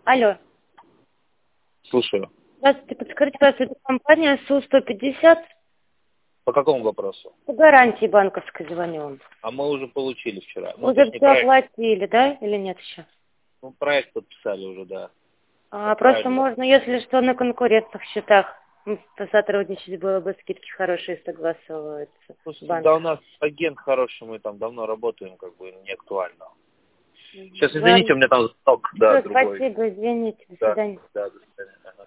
Алло. Слушаю. Здравствуйте, подскажите, пожалуйста, это компания СУ-150? По какому вопросу? По гарантии банковской звоню вам. А мы уже получили вчера. Ну, Уже точнее, все проект. оплатили, да? Или нет еще? Ну, проект подписали уже, да. Просто Правильно. можно, если что, на конкурентных счетах сотрудничать было бы, скидки хорошие согласовываются. Слушайте, да у нас агент хороший, мы там давно работаем, как бы не актуально. Сейчас, извините, у меня там звонок, да, другой. Спасибо, извините, до Да, свидания. да, до свидания. Ага.